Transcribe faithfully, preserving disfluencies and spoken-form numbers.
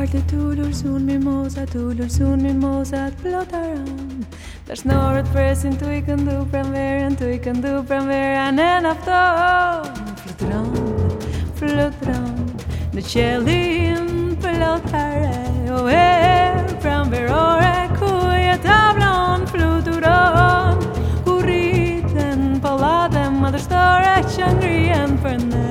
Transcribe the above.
Lite tulor, solmimosa, tulor, solmimosa, blåtaran. Där snåret pressen tog i kan du framvären, tog i kan du framvären en afton. Fluttran, fluttran, det källen blåtare och är framvär året kuja tavlan fluturan. Och riten på laden, man där står ett kängrien för nej.